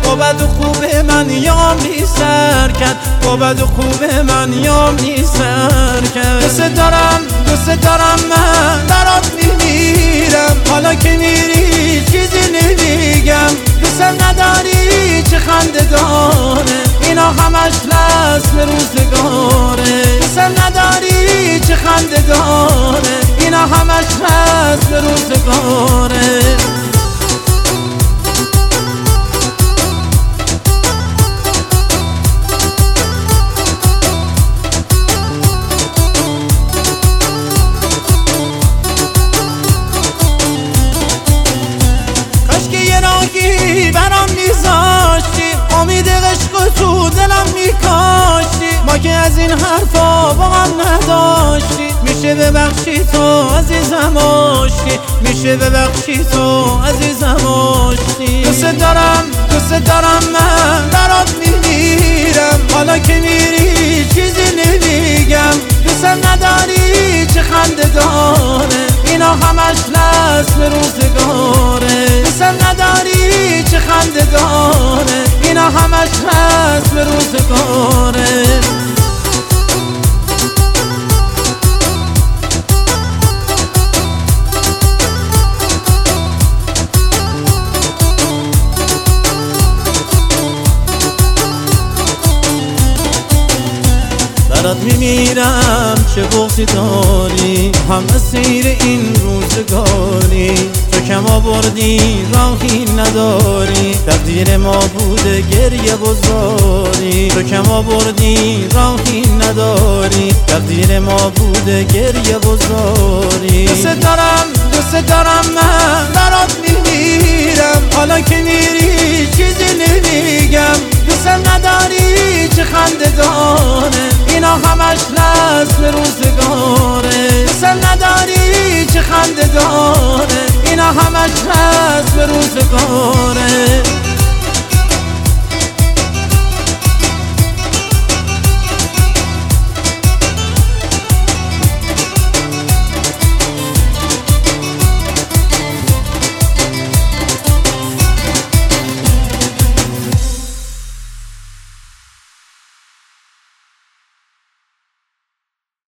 با بد و خوب من یامنی سر کرد، با بد و خوب من یامنی سر کرد. دوست دارم من برات میمیرم، حالا که میری چیزی نمیگم. دوستم نداری چه خنده داره، اینا همش رسم روزگاره. دوستم نداری چه خنده داره، اینا همش رسم روزگاره. برام میذاشتی، امید عشق تو دلم میکاشتی. ما که از این حرفا با هم نداشتی، میشه ببخشی تو عزیزم آشتی، میشه ببخشی تو عزیزم آشتی. دوست دارم من برات میمیرم، حالا که میری چیزی نمیگم. دوستم نداری چه خنده داره، اینا همش رسم روزگاره. دوستم نداری چه خنده داره، اینا همش رسم روزگاره. برات میمیرم چه بغضی داری، هم اسیر این روزگاری. تو که ما بردی راهی نداری، تقدیر ما بوده گریه بزاری. تو که ما بردی راهی نداری، تقدیر ما بوده گریه بزاری. دوست دارم من برات میمیرم، حالا که میری چیزی نمیگم. دوستم نداری چه خنده داره، اینا همش رسم روزگاره. دوستم نداری چه خنده داره، اینا همش رسم روزگاره.